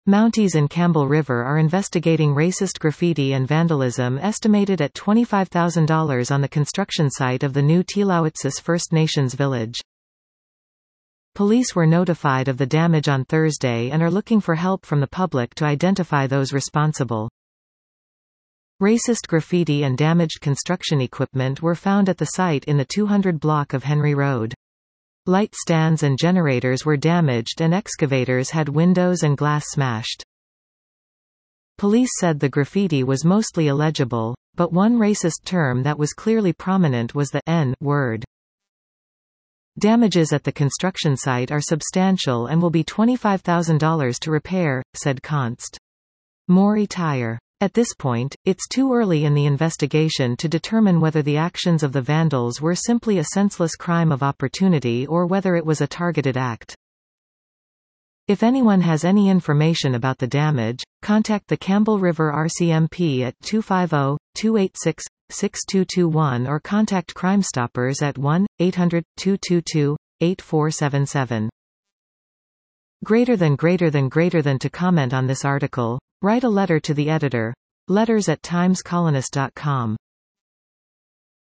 Mounties in Campbell River are investigating racist graffiti and vandalism estimated at $25,000 on the construction site of the new Tlawitsis First Nations village. Police were notified of the damage on Thursday and are looking for help from the public to identify those responsible. Racist graffiti and damaged construction equipment were found at the site in the 200 block of Henry Road. Light stands and generators were damaged and excavators had windows and glass smashed. Police said the graffiti was mostly illegible, but one racist term that was clearly prominent was the N word. Damages at the construction site are substantial and will be $25,000 to repair, said Const. Maury Tyre. At this point, it's too early in the investigation to determine whether the actions of the vandals were simply a senseless crime of opportunity or whether it was a targeted act. If anyone has any information about the damage, contact the Campbell River RCMP at 250-286-6221 or contact Crime Stoppers at 1-800-222-8477. Greater than to comment on this article, write a letter to the editor. letters@timescolonist.com